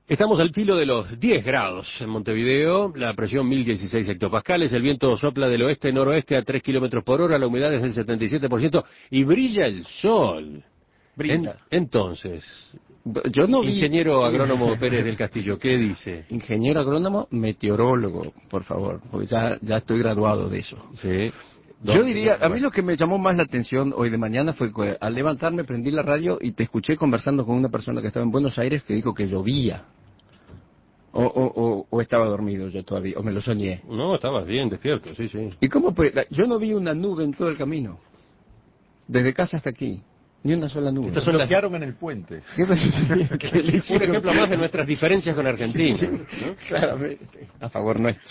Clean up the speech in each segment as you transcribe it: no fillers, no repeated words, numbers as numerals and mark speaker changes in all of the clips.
Speaker 1: Estamos al filo de los 10 grados en Montevideo, la presión 1016 hectopascales, el viento sopla del oeste-noroeste a 3 kilómetros por hora, la humedad es del 77% y brilla el sol.
Speaker 2: Brilla.
Speaker 1: Entonces,
Speaker 2: Yo no vi...
Speaker 1: ingeniero agrónomo Pérez del Castillo, ¿qué dice?
Speaker 2: Ingeniero agrónomo, meteorólogo, por favor, porque ya estoy graduado de eso.
Speaker 1: Sí.
Speaker 2: Yo diría, a mí lo que me llamó más la atención hoy de mañana fue que al levantarme prendí la radio y te escuché conversando con una persona que estaba en Buenos Aires que dijo que llovía. O estaba dormido yo todavía, o me lo soñé.
Speaker 1: No, estabas bien despierto, sí, sí.
Speaker 2: ¿Y cómo puede? Yo no vi una nube en todo el camino. Desde casa hasta aquí. Ni una sola nube.
Speaker 3: Estas son las... bloquearon en el puente.
Speaker 1: Un ejemplo más de nuestras diferencias con Argentina.
Speaker 2: Sí,
Speaker 1: ¿no?
Speaker 2: Claramente. A favor nuestro.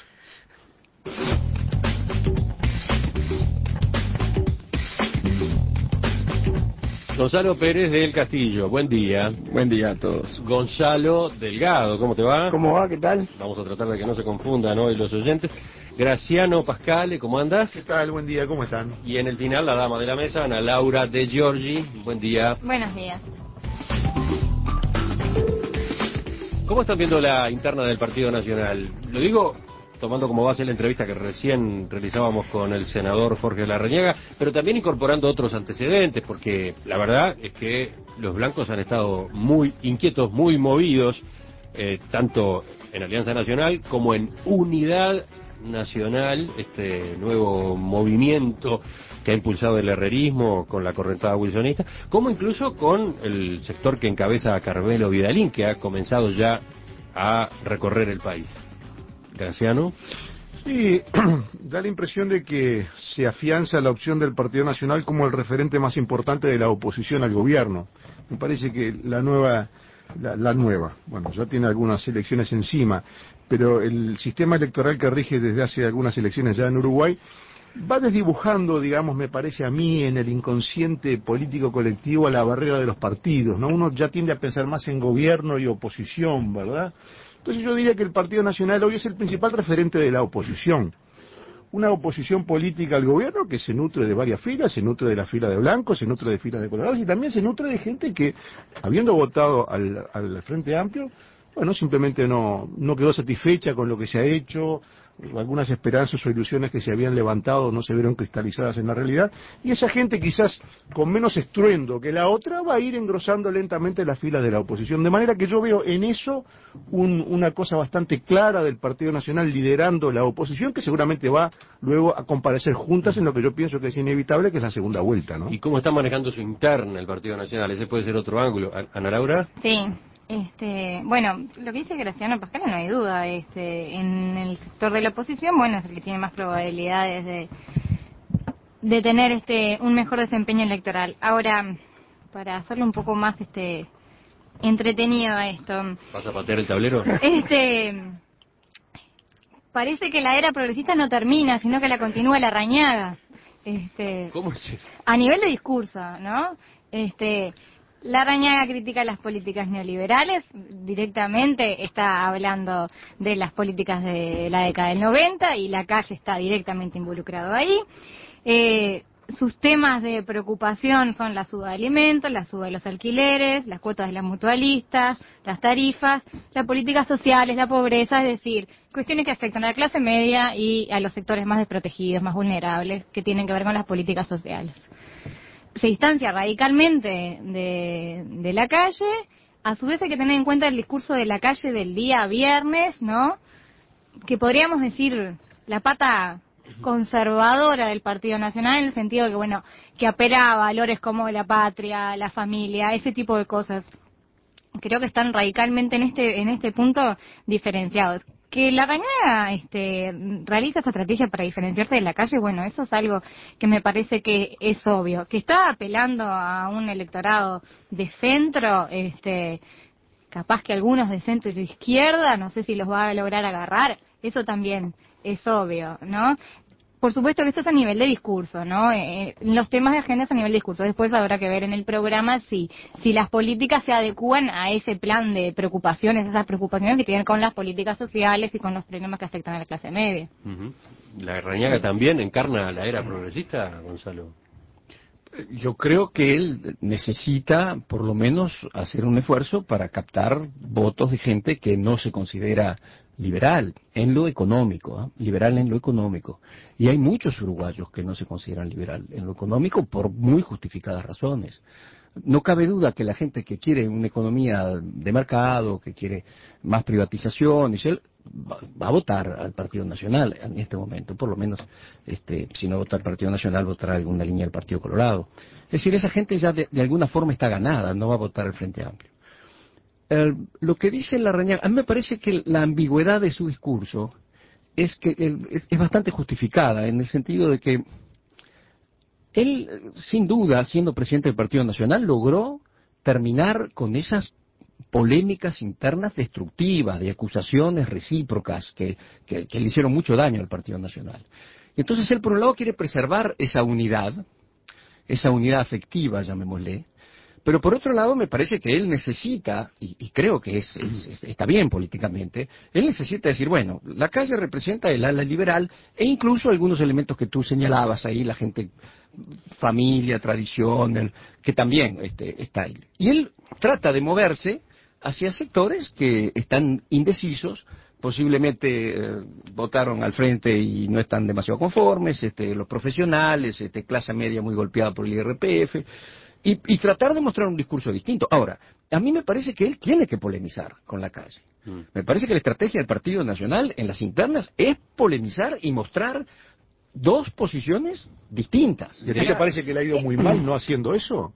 Speaker 1: Gonzalo Pérez del Castillo, buen día.
Speaker 2: Buen día a todos.
Speaker 1: Gonzalo Delgado, ¿cómo te va?
Speaker 2: ¿Cómo va? ¿Qué tal?
Speaker 1: Vamos a tratar de que no se confundan hoy los oyentes. Graciano Pascale, ¿cómo andas?
Speaker 3: ¿Qué tal? Buen día, ¿cómo están?
Speaker 1: Y en el final, la dama de la mesa, Ana Laura De Giorgi, buen día.
Speaker 4: Buenos días.
Speaker 1: ¿Cómo están viendo la interna del Partido Nacional? Lo digo tomando como base la entrevista que recién realizábamos con el senador Jorge Larrañaga, pero también incorporando otros antecedentes, porque la verdad es que los blancos han estado muy inquietos, muy movidos, tanto en Alianza Nacional como en Unidad Nacional, este nuevo movimiento que ha impulsado el herrerismo con la correntada wilsonista, como incluso con el sector que encabeza a Carmelo Vidalín, que ha comenzado ya a recorrer el país. Graciano.
Speaker 3: Sí, da la impresión de que se afianza la opción del Partido Nacional como el referente más importante de la oposición al gobierno. Me parece que la nueva, bueno, ya tiene algunas elecciones encima, pero el sistema electoral que rige desde hace algunas elecciones ya en Uruguay va desdibujando, digamos, me parece a mí, en el inconsciente político colectivo a la barrera de los partidos, ¿no? Uno ya tiende a pensar más en gobierno y oposición, ¿verdad? Entonces yo diría que el Partido Nacional hoy es el principal referente de la oposición. Una oposición política al gobierno que se nutre de varias filas, se nutre de la fila de blancos, se nutre de filas de colorados y también se nutre de gente que, habiendo votado al Frente Amplio, bueno, simplemente no quedó satisfecha con lo que se ha hecho, algunas esperanzas o ilusiones que se habían levantado no se vieron cristalizadas en la realidad, y esa gente quizás con menos estruendo que la otra va a ir engrosando lentamente las filas de la oposición, de manera que yo veo en eso una cosa bastante clara del Partido Nacional liderando la oposición, que seguramente va luego a comparecer juntas en lo que yo pienso que es inevitable, que es la segunda vuelta, ¿no?
Speaker 1: ¿Y cómo está manejando su interna el Partido Nacional? Ese puede ser otro ángulo. Ana Laura.
Speaker 4: Sí. Bueno, lo que dice Graciano Pascal no hay duda, en el sector de la oposición, bueno, es el que tiene más probabilidades de tener un mejor desempeño electoral. Ahora, para hacerlo un poco más entretenido a esto.
Speaker 1: ¿Vas a patear el tablero?
Speaker 4: Parece que la era progresista no termina, sino que la continúa Larrañaga.
Speaker 1: ¿Cómo es eso?
Speaker 4: A nivel de discurso, ¿no? Larrañaga critica las políticas neoliberales, directamente está hablando de las políticas de la década del 90 y la calle está directamente involucrado ahí. Sus temas de preocupación son la suba de alimentos, la suba de los alquileres, las cuotas de las mutualistas, las tarifas, las políticas sociales, la pobreza, es decir, cuestiones que afectan a la clase media y a los sectores más desprotegidos, más vulnerables, que tienen que ver con las políticas sociales. Se distancia radicalmente de la calle, a su vez hay que tener en cuenta el discurso de la calle del día viernes, ¿no? Que podríamos decir la pata conservadora del Partido Nacional, en el sentido de que, bueno, que apela a valores como la patria, la familia, ese tipo de cosas. Creo que están radicalmente en este punto diferenciados. Que Larrañaga realiza esta estrategia para diferenciarse de la calle, bueno, eso es algo que me parece que es obvio. Que está apelando a un electorado de centro, capaz que algunos de centro y de izquierda, no sé si los va a lograr agarrar, eso también es obvio, ¿no? Por supuesto que esto es a nivel de discurso, ¿no? Los temas de agenda es a nivel de discurso. Después habrá que ver en el programa si las políticas se adecúan a ese plan de preocupaciones, esas preocupaciones que tienen con las políticas sociales y con los problemas que afectan a la clase media.
Speaker 1: ¿La Larrañaga también encarna la era progresista, Gonzalo?
Speaker 2: Yo creo que él necesita, por lo menos, hacer un esfuerzo para captar votos de gente que no se considera liberal en lo económico, ¿ah? Liberal en lo económico. Y hay muchos uruguayos que no se consideran liberal en lo económico por muy justificadas razones. No cabe duda que la gente que quiere una economía de mercado, que quiere más privatización, va a votar al Partido Nacional en este momento, por lo menos, si no vota al Partido Nacional, votará alguna línea del Partido Colorado. Es decir, esa gente ya de alguna forma está ganada, no va a votar al Frente Amplio. Lo que dice Larrañaga, a mí me parece que la ambigüedad de su discurso es bastante justificada, en el sentido de que él, sin duda, siendo presidente del Partido Nacional, logró terminar con esas polémicas internas destructivas, de acusaciones recíprocas que le hicieron mucho daño al Partido Nacional. Entonces él, por un lado, quiere preservar esa unidad afectiva, llamémosle, pero por otro lado me parece que él necesita, y creo que está bien políticamente, él necesita decir, bueno, la calle representa el ala liberal e incluso algunos elementos que tú señalabas ahí, la gente, familia, tradición, que también está ahí. Y él trata de moverse hacia sectores que están indecisos, posiblemente votaron al frente y no están demasiado conformes, los profesionales, clase media muy golpeada por el IRPF, y tratar de mostrar un discurso distinto. Ahora, a mí me parece que él tiene que polemizar con la calle. Me parece que la estrategia del Partido Nacional en las internas es polemizar y mostrar dos posiciones distintas.
Speaker 3: ¿Y a ti te parece que le ha ido muy mal no haciendo eso?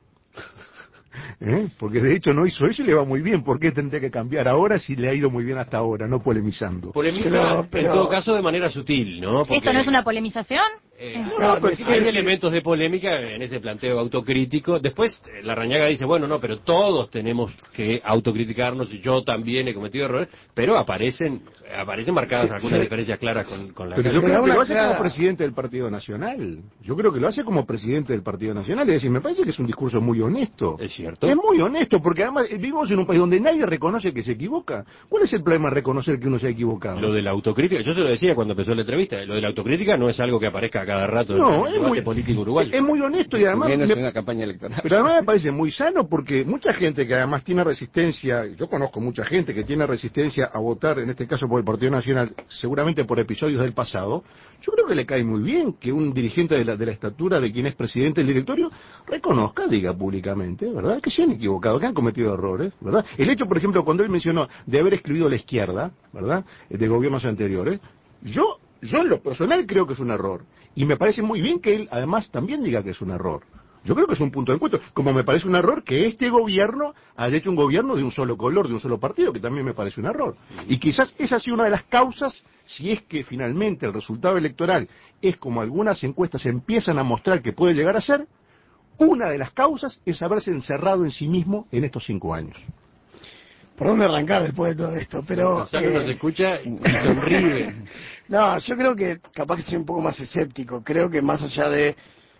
Speaker 3: Porque de hecho no hizo eso y le va muy bien. ¿Por qué tendría que cambiar ahora si le ha ido muy bien hasta ahora, no polemizando?
Speaker 1: Polemiza, en todo caso, de manera sutil, ¿no? Porque,
Speaker 4: ¿esto no es una polemización?
Speaker 1: Pero sí hay elementos de polémica en ese planteo autocrítico. Después Larrañaga dice, bueno, no, pero todos tenemos que autocriticarnos y yo también he cometido errores, pero aparecen marcadas algunas diferencias claras con la
Speaker 3: Pero
Speaker 1: calle.
Speaker 3: yo creo que lo hace como presidente del Partido Nacional. Yo creo que lo hace como presidente del Partido Nacional. Es decir, me parece que es un discurso muy honesto.
Speaker 1: Es cierto.
Speaker 3: Es muy honesto, porque además vivimos en un país donde nadie reconoce que se equivoca. ¿Cuál es el problema de reconocer que uno se ha equivocado?
Speaker 1: Lo de la autocrítica, yo se lo decía cuando empezó la entrevista, lo de la autocrítica no es algo que aparezca a cada rato en el debate político uruguayo.
Speaker 3: Es muy honesto y además...
Speaker 2: una campaña electoral.
Speaker 3: Pero además me parece muy sano porque mucha gente que además tiene resistencia, yo conozco mucha gente que tiene resistencia a votar, en este caso por el Partido Nacional, seguramente por episodios del pasado, yo creo que le cae muy bien que un dirigente de la estatura de quien es presidente del directorio reconozca, diga públicamente, ¿verdad?, que se han equivocado, que han cometido errores, ¿verdad? El hecho, por ejemplo, cuando él mencionó de haber excluido a la izquierda, ¿verdad?, de gobiernos anteriores, yo en lo personal creo que es un error. Y me parece muy bien que él además también diga que es un error. Yo creo que es un punto de encuentro. Como me parece un error que este gobierno haya hecho un gobierno de un solo color, de un solo partido, que también me parece un error. Y quizás esa ha sido una de las causas, si es que finalmente el resultado electoral es como algunas encuestas empiezan a mostrar que puede llegar a ser, una de las causas es haberse encerrado en sí mismo en estos 5 años.
Speaker 5: ¿Por dónde arrancar después de todo esto? Pero
Speaker 1: Gonzalo nos escucha y sonríe.
Speaker 5: No, yo creo que capaz que soy un poco más escéptico. Creo que más allá de...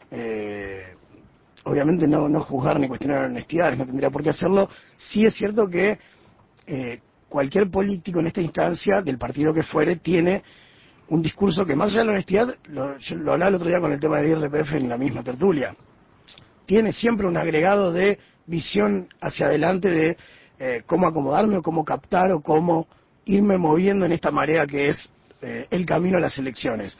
Speaker 5: obviamente no juzgar ni cuestionar honestidades, no tendría por qué hacerlo. Sí es cierto que cualquier político en esta instancia, del partido que fuere, tiene un discurso que más allá de la honestidad, yo lo hablaba el otro día con el tema del IRPF en la misma tertulia, tiene siempre un agregado de visión hacia adelante de cómo acomodarme o cómo captar o cómo irme moviendo en esta marea que es el camino a las elecciones.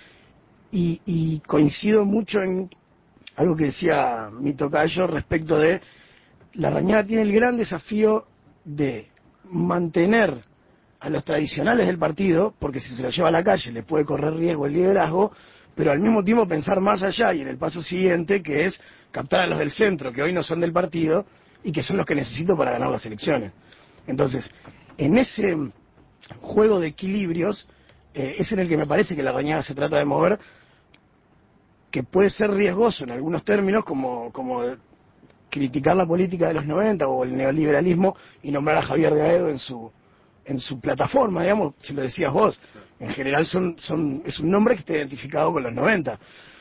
Speaker 5: Y coincido mucho en algo que decía mi tocayo respecto de Larrañaga tiene el gran desafío de mantener a los tradicionales del partido, porque si se lo lleva a la calle le puede correr riesgo el liderazgo, pero al mismo tiempo pensar más allá y en el paso siguiente, que es captar a los del centro, que hoy no son del partido, y que son los que necesito para ganar las elecciones. Entonces, en ese juego de equilibrios, es en el que me parece que Larrañaga se trata de mover, que puede ser riesgoso en algunos términos, como criticar la política de los 90 o el neoliberalismo y nombrar a Javier de Aedo en su plataforma, digamos, si lo decías vos. En general es un nombre que está identificado con los 90.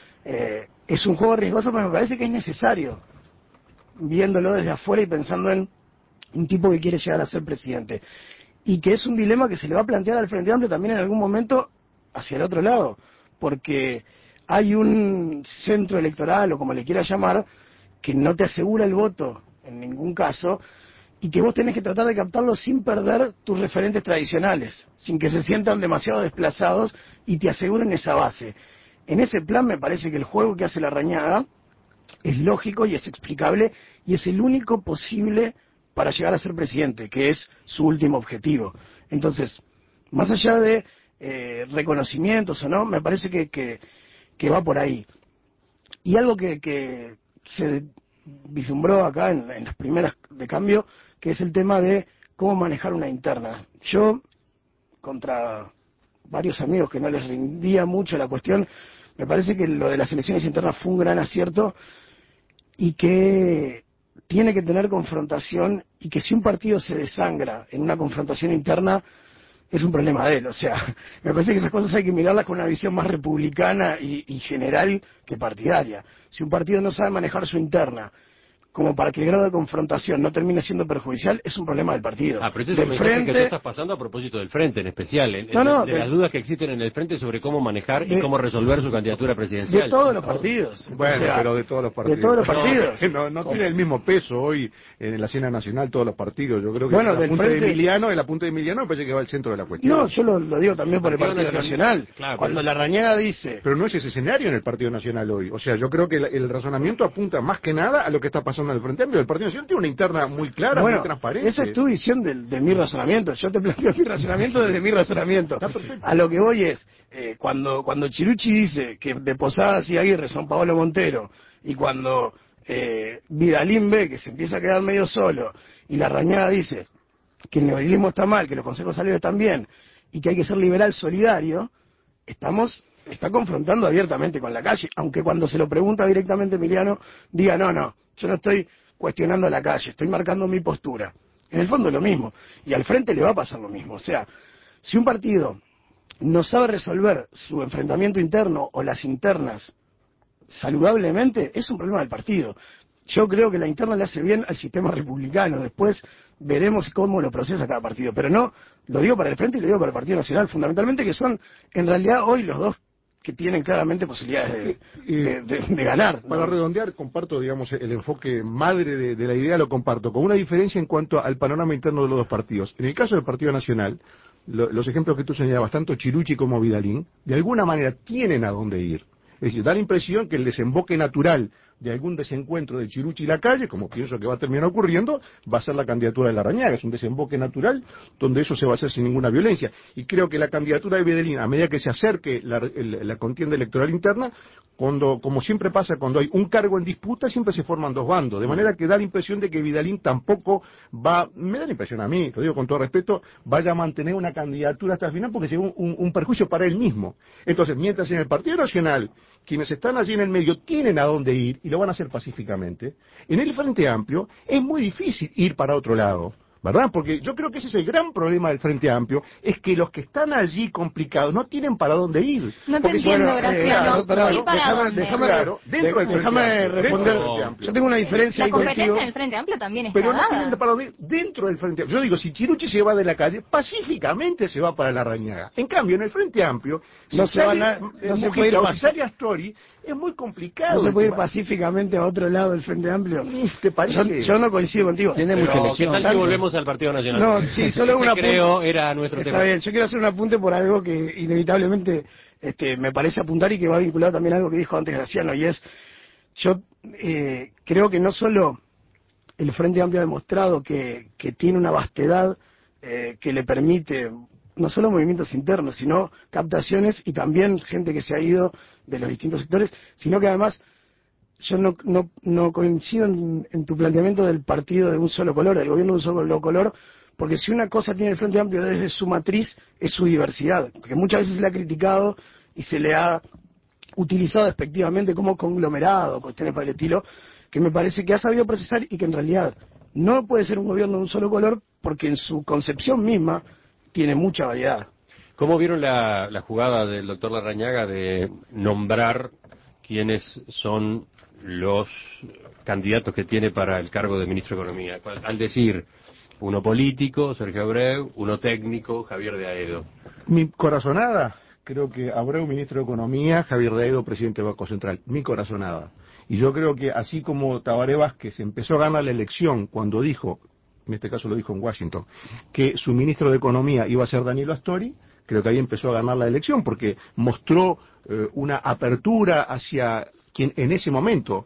Speaker 5: Es un juego riesgoso, pero me parece que es necesario, viéndolo desde afuera y pensando en un tipo que quiere llegar a ser presidente. Y que es un dilema que se le va a plantear al Frente Amplio también en algún momento hacia el otro lado, porque hay un centro electoral, o como le quieras llamar, que no te asegura el voto en ningún caso, y que vos tenés que tratar de captarlo sin perder tus referentes tradicionales, sin que se sientan demasiado desplazados y te aseguren esa base. En ese plan me parece que el juego que hace Larrañaga es lógico y es explicable y es el único posible para llegar a ser presidente, que es su último objetivo. Entonces, más allá de reconocimientos o no, me parece que va por ahí. Y algo que se vislumbró acá en las primeras de cambio, que es el tema de cómo manejar una interna. Yo, contra varios amigos que no les rindía mucho la cuestión, me parece que lo de las elecciones internas fue un gran acierto y que tiene que tener confrontación, y que si un partido se desangra en una confrontación interna es un problema de él. O sea, me parece que esas cosas hay que mirarlas con una visión más republicana y general que partidaria. Si un partido no sabe manejar su interna como para que el grado de confrontación no termine siendo perjudicial, es un problema del partido.
Speaker 1: Pero ese es un mensaje que tú estás pasando a propósito del Frente en especial, de las dudas que existen en el Frente sobre cómo manejar y cómo resolver su candidatura presidencial.
Speaker 5: De todos los partidos.
Speaker 3: Bueno, o sea, pero de todos los partidos.
Speaker 5: De todos los partidos.
Speaker 3: No tiene el mismo peso hoy en la escena nacional todos los partidos. Yo creo que
Speaker 5: bueno,
Speaker 3: el apunte de Emiliano me parece que va al centro de la cuestión.
Speaker 5: No, yo lo digo también por el Partido Nacional.
Speaker 1: Claro,
Speaker 5: cuando Larrañaga dice...
Speaker 3: Pero no es ese escenario en el Partido Nacional hoy. O sea, yo creo que el razonamiento apunta más que nada a lo que está pasando en el Frente Amplio. El Partido Nacional tiene una interna muy clara, muy transparente.
Speaker 5: Esa es tu visión de mi razonamiento. Yo te planteo mi razonamiento desde mi razonamiento. A lo que voy es, cuando Chirucci dice que de Posadas y Aguirre son Paolo Montero, y cuando Vidalín ve que se empieza a quedar medio solo, y Larrañaga dice que el neoliberalismo está mal, que los consejos salarios están bien, y que hay que ser liberal solidario, está confrontando abiertamente con la calle, aunque cuando se lo pregunta directamente Emiliano, diga no, yo no estoy cuestionando a la calle, estoy marcando mi postura. En el fondo es lo mismo, y al Frente le va a pasar lo mismo. O sea, si un partido no sabe resolver su enfrentamiento interno o las internas saludablemente, es un problema del partido. Yo creo que la interna le hace bien al sistema republicano, después veremos cómo lo procesa cada partido, pero no, lo digo para el Frente y lo digo para el Partido Nacional, fundamentalmente, que son en realidad hoy los dos que tienen claramente posibilidades de ganar, ¿no?
Speaker 3: Para redondear, comparto, digamos, el enfoque madre de la idea, lo comparto, con una diferencia en cuanto al panorama interno de los dos partidos. En el caso del Partido Nacional, los ejemplos que tú señalabas, tanto Chirucci como Vidalín, de alguna manera tienen a dónde ir. Es decir, da la impresión que el desemboque natural de algún desencuentro de Chirucci y la calle, como pienso que va a terminar ocurriendo, va a ser la candidatura de Larrañaga. Es un desemboque natural donde eso se va a hacer sin ninguna violencia. Y creo que la candidatura de Vidalín, a medida que se acerque la contienda electoral interna, como siempre pasa cuando hay un cargo en disputa, siempre se forman dos bandos. De manera que da la impresión de que Vidalín tampoco me da la impresión a mí, lo digo con todo respeto, vaya a mantener una candidatura hasta el final porque sería un perjuicio para él mismo. Entonces, mientras en el Partido Nacional, quienes están allí en el medio tienen a dónde ir y lo van a hacer pacíficamente, en el Frente Amplio es muy difícil ir para otro lado, ¿verdad? Porque yo creo que ese es el gran problema del Frente Amplio, es que los que están allí complicados no tienen para dónde ir.
Speaker 4: No te entiendo, Graciano.
Speaker 5: Déjame responder. Yo tengo una diferencia
Speaker 4: la
Speaker 5: ahí contigo.
Speaker 4: competencia en el Frente Amplio también está
Speaker 3: Pero no
Speaker 4: dada.
Speaker 3: tienen para dónde ir dentro del Frente Amplio. Yo digo, si Chirucci se va de la calle, pacíficamente se va para Larrañaga. En cambio, en el Frente Amplio,
Speaker 5: no se puede ir
Speaker 3: si sale Astori, es muy complicado.
Speaker 5: No se puede ir pacíficamente a otro lado del Frente Amplio.
Speaker 3: ¿Te parece?
Speaker 5: Yo no coincido contigo.
Speaker 2: Tiene mucha elección.
Speaker 1: ¿Qué tal si volvemos al Partido Nacional?
Speaker 5: No, sí, solo un apunte.
Speaker 1: Creo era nuestro tema.
Speaker 5: Está bien, yo quiero hacer un apunte por algo que inevitablemente me parece apuntar y que va vinculado también a algo que dijo antes Graciano, y es, yo creo que no solo el Frente Amplio ha demostrado que tiene una vastedad que le permite no solo movimientos internos, sino captaciones y también gente que se ha ido de los distintos sectores, sino que además yo no coincido en tu planteamiento del partido de un solo color, del gobierno de un solo color, porque si una cosa tiene el Frente Amplio desde su matriz es su diversidad, porque muchas veces se le ha criticado y se le ha utilizado despectivamente como conglomerado, cuestiones por el estilo, que me parece que ha sabido procesar y que en realidad no puede ser un gobierno de un solo color porque en su concepción misma tiene mucha variedad.
Speaker 1: ¿Cómo vieron la jugada del doctor Larrañaga de nombrar quiénes son los candidatos que tiene para el cargo de ministro de Economía? Al decir, uno político, Sergio Abreu, uno técnico, Javier de Aedo.
Speaker 3: Mi corazonada, creo que Abreu, ministro de Economía, Javier Daedo, presidente del Banco Central. Mi corazonada. Y yo creo que así como Tabaré Vázquez empezó a ganar la elección cuando dijo, en este caso lo dijo en Washington, que su ministro de Economía iba a ser Danilo Astori, creo que ahí empezó a ganar la elección porque mostró una apertura hacia quien en ese momento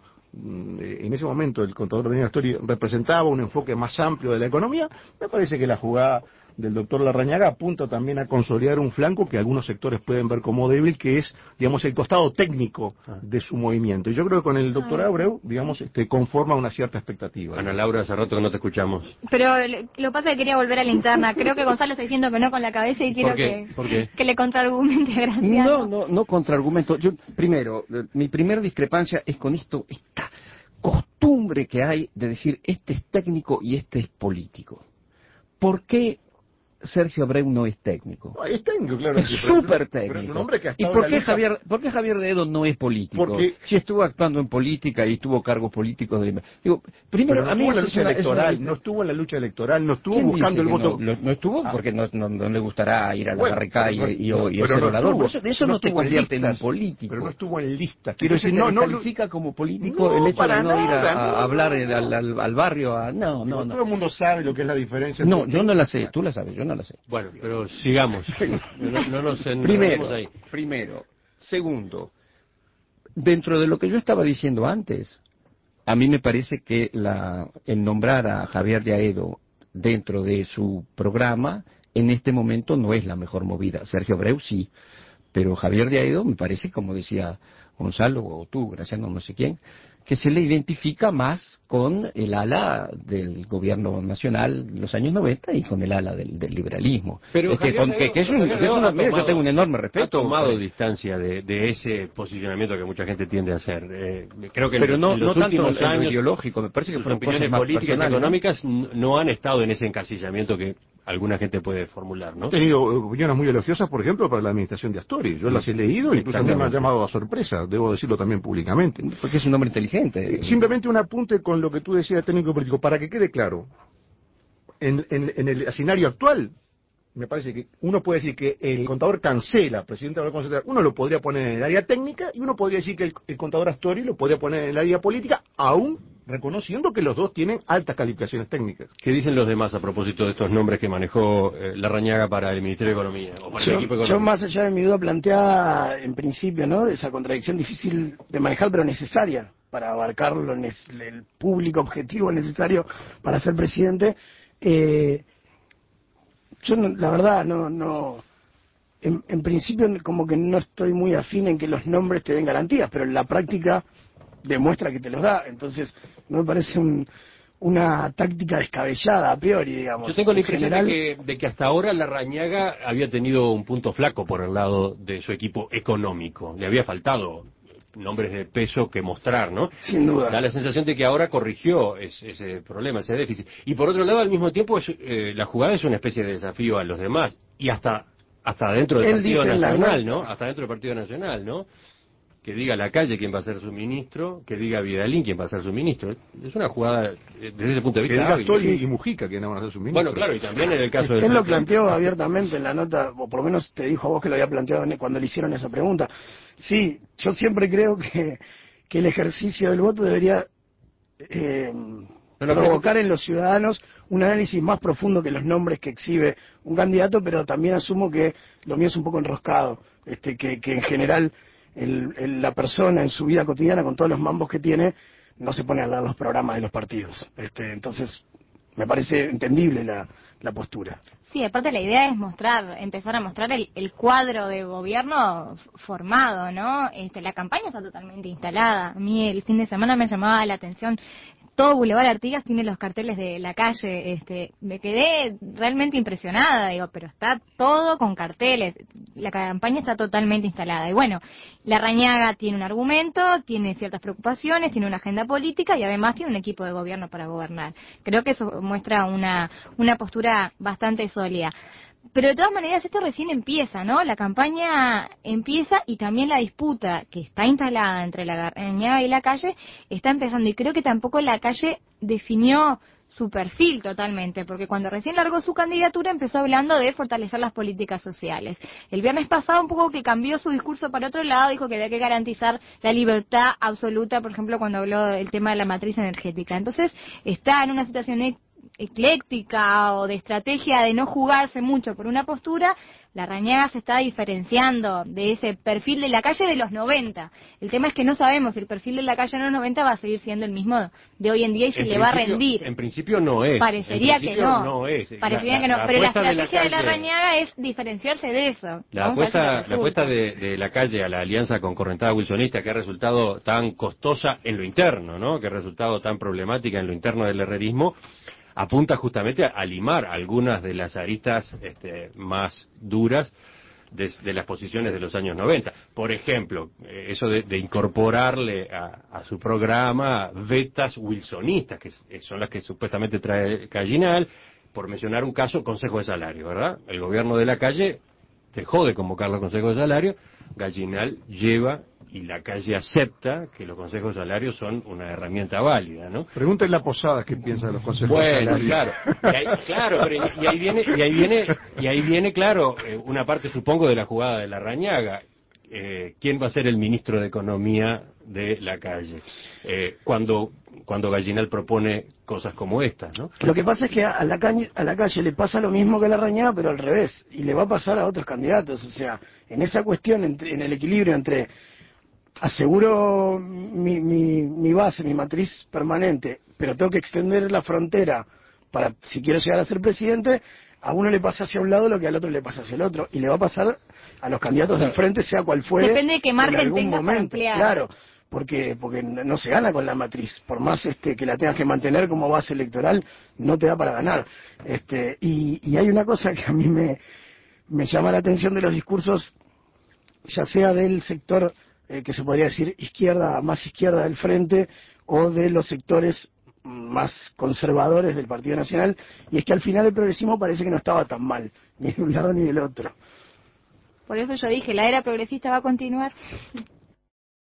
Speaker 3: el contador Danilo Astori representaba un enfoque más amplio de la economía. Me parece que la jugada del doctor Larrañaga apunta también a consolidar un flanco que algunos sectores pueden ver como débil, que es, digamos, el costado técnico de su movimiento. Y yo creo que con el doctor Abreu, digamos, conforma una cierta expectativa.
Speaker 1: Ana Laura, hace rato que no te escuchamos.
Speaker 4: Pero lo pasa es que quería volver a la interna. Creo que Gonzalo está diciendo que no con la cabeza y quiero que le contraargumente a Graciano.
Speaker 2: No contraargumento. Yo, primero, mi primera discrepancia es con esta costumbre que hay de decir este es técnico y este es político. ¿Por qué Sergio Abreu no es técnico?
Speaker 3: No, es técnico, claro.
Speaker 2: Es súper técnico.
Speaker 3: Pero es un hombre que ha
Speaker 2: ¿Y
Speaker 3: estado
Speaker 2: por
Speaker 3: en
Speaker 2: qué,
Speaker 3: la lucha...
Speaker 2: por qué Javier Daedo no es político?
Speaker 3: Porque
Speaker 2: si estuvo actuando en política y tuvo cargos políticos de... Digo, primero,
Speaker 3: no
Speaker 2: a mí
Speaker 3: estuvo en la lucha electoral, no estuvo en la lucha electoral, no estuvo buscando el voto...
Speaker 2: No estuvo porque no le gustará ir a la barricada y ser orador.
Speaker 3: Pero
Speaker 2: de eso no te convierte en un político.
Speaker 3: Pero no estuvo en listas.
Speaker 2: Quiero decir, no califica como político el hecho de no ir a hablar al barrio. No.
Speaker 3: Todo el mundo sabe lo que es la diferencia.
Speaker 2: No, yo no la sé, tú la sabes, yo no la sé.
Speaker 1: Bueno, pero sigamos. No nos enredemos ahí.
Speaker 2: Primero. Segundo, dentro de lo que yo estaba diciendo antes, a mí me parece que el nombrar a Javier Daedo dentro de su programa, en este momento no es la mejor movida. Sergio Abreu sí, pero Javier Daedo me parece, como decía Gonzalo o tú, Graciano, no sé quién, que se le identifica más con el ala del gobierno nacional de los años 90 y con el ala del liberalismo.
Speaker 1: Pero
Speaker 2: Yo tengo un enorme respeto.
Speaker 1: Ha tomado distancia de ese posicionamiento que mucha gente tiende a hacer. Creo que
Speaker 2: pero
Speaker 1: en
Speaker 2: no
Speaker 1: los
Speaker 2: tanto
Speaker 1: últimos
Speaker 2: en lo
Speaker 1: años
Speaker 2: ideológico, me parece que fueron cosas
Speaker 1: opiniones
Speaker 2: más
Speaker 1: políticas y
Speaker 2: personales,
Speaker 1: económicas no han estado en ese encasillamiento que alguna gente puede formular, ¿no?
Speaker 3: He tenido opiniones muy elogiosas, por ejemplo, para la administración de Astori. Yo las he leído, incluso a mí me han llamado a sorpresa, debo decirlo también públicamente.
Speaker 2: Porque es un hombre inteligente.
Speaker 3: Simplemente un apunte con lo que tú decías, técnico político, para que quede claro. En el escenario actual, me parece que uno puede decir que el contador Cancela, presidente del Banco Central, uno lo podría poner en el área técnica y uno podría decir que el contador Astori lo podría poner en el área política, aún reconociendo que los dos tienen altas calificaciones técnicas.
Speaker 1: ¿Qué dicen los demás a propósito de estos nombres que manejó Larrañaga para el Ministerio de Economía o para el equipo económico?
Speaker 5: Yo, más allá de mi duda planteada en principio, ¿no?, de esa contradicción difícil de manejar pero necesaria para abarcar el público objetivo necesario para ser presidente, yo la verdad en principio como que no estoy muy afín en que los nombres te den garantías, pero en la práctica demuestra que te los da. Entonces no me parece una táctica descabellada a priori, digamos.
Speaker 1: Yo tengo la impresión de que hasta ahora Larrañaga había tenido un punto flaco por el lado de su equipo económico. Le había faltado nombres de peso que mostrar, ¿no?
Speaker 5: Sin duda.
Speaker 1: Da la sensación de que ahora corrigió ese problema, ese déficit. Y por otro lado, al mismo tiempo, la jugada es una especie de desafío a los demás. Y hasta dentro del Partido Nacional, ¿no? Hasta dentro del Partido Nacional, ¿no? Que diga Lacalle quién va a ser su ministro, que diga Vidalín quién va a ser su ministro. Es una jugada, desde ese punto de vista,
Speaker 3: que diga Astori y Mujica quién van a ser su ministro.
Speaker 1: Bueno, claro, y también en el caso de...
Speaker 5: Él lo planteó abiertamente en la nota, o por lo menos te dijo a vos que lo había planteado cuando le hicieron esa pregunta. Sí, yo siempre creo que el ejercicio del voto debería provocar en los ciudadanos un análisis más profundo que los nombres que exhibe un candidato, pero también asumo que lo mío es un poco enroscado, que en general la persona en su vida cotidiana, con todos los mambos que tiene, no se pone a leer los programas de los partidos. Entonces, me parece entendible la postura.
Speaker 4: Sí, aparte la idea es empezar a mostrar el cuadro de gobierno formado, ¿no? La campaña está totalmente instalada. A mí el fin de semana me llamaba la atención, todo Boulevard Artigas tiene los carteles de la calle, me quedé realmente impresionada, digo, pero está todo con carteles, la campaña está totalmente instalada. Y bueno, Larrañaga tiene un argumento, tiene ciertas preocupaciones, tiene una agenda política y además tiene un equipo de gobierno para gobernar. Creo que eso muestra una postura bastante sólida. Pero de todas maneras esto recién empieza, ¿no? La campaña empieza y también la disputa que está instalada entre Larrañaga y Lacalle está empezando. Y creo que tampoco Lacalle definió su perfil totalmente, porque cuando recién largó su candidatura empezó hablando de fortalecer las políticas sociales. El viernes pasado un poco que cambió su discurso para otro lado, dijo que había que garantizar la libertad absoluta, por ejemplo, cuando habló del tema de la matriz energética. Entonces, está en una situación ecléctica o de estrategia de no jugarse mucho por una postura. Larrañaga se está diferenciando de ese perfil de la calle de los 90. El tema es que no sabemos si el perfil de la calle en los 90 va a seguir siendo el mismo de hoy en día y si le va a rendir.
Speaker 1: En principio no es.
Speaker 4: Parecería que no. Parecería que no. Pero la estrategia de Larrañaga es diferenciarse de eso.
Speaker 1: La apuesta de la calle a la alianza con Correntada Wilsonista, que ha resultado tan costosa en lo interno, ¿no? Que ha resultado tan problemática en lo interno del herrerismo, apunta justamente a limar algunas de las aristas más duras de las posiciones de los años 90. Por ejemplo, eso de incorporarle a su programa vetas wilsonistas, que son las que supuestamente trae Gallinal, por mencionar un caso, Consejo de Salario, ¿verdad? El gobierno de la calle dejó de convocar los consejos de salario, Gallinal lleva y la calle acepta que los consejos de salario son una herramienta válida, ¿no?
Speaker 3: Pregúntenle a Posadas qué piensa de los consejos de salario.
Speaker 1: Y ahí viene, claro, una parte, supongo, de la jugada de Larrañaga. ¿Quién va a ser el ministro de Economía de la calle? Cuando Gallinal propone cosas como estas, ¿no?
Speaker 5: Lo que pasa es que a la calle le pasa lo mismo que a Larrañaga, pero al revés, y le va a pasar a otros candidatos. O sea, en esa cuestión, en el equilibrio entre aseguro mi base, mi matriz permanente, pero tengo que extender la frontera para, si quiero llegar a ser presidente, a uno le pasa hacia un lado lo que al otro le pasa hacia el otro, y le va a pasar a los candidatos del frente, sea cual fuere.
Speaker 4: Depende de qué margen tengas para ampliar.
Speaker 5: Claro, porque no se gana con la matriz, por más que la tengas que mantener como base electoral, no te da para ganar. Y hay una cosa que a mí me llama la atención de los discursos, ya sea del sector que se podría decir más izquierda del frente, o de los sectores más conservadores del Partido Nacional, y es que al final el progresismo parece que no estaba tan mal, ni de un lado ni del otro.
Speaker 4: Por eso yo dije, la era progresista va a continuar.